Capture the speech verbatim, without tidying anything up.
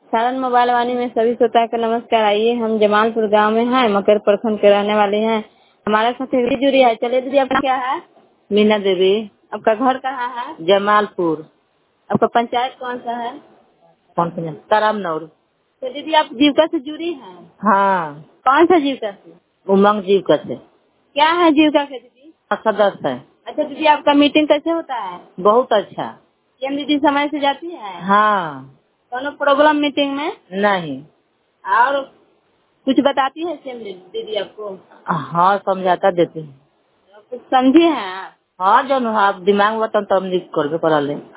Saran mobile वाणी में सभी श्रोता को नमस्कार। आइए, हम जमालपुर गांव में हैं, मकर प्रखंड के रहने वाले हैं। हमारे साथ दीदी जुड़ी है। चलिए दीदी, आपका क्या है? मीना देवी। आपका घर कहाँ है? जमालपुर। आपका पंचायत कौन सा है? कौन सा? तारामनौर। तो दीदी, आप जीविका से जुड़ी हैं? हाँ। कौन सा जीविका से? उमंग जीविका से। क्या है जीविका से दीदी? सदस्य है। अच्छा दीदी, आपका मीटिंग कैसे होता है? बहुत अच्छा। एम दीदी समय से जाती है? हाँ। कोनो प्रॉब्लम मीटिंग में? नहीं। और कुछ बताती है सीएम दीदी आपको? हाँ, समझाता देती है। कुछ समझी हैं आप? हाँ, जो आप दिमाग बता तो हम लिख कर करा ले।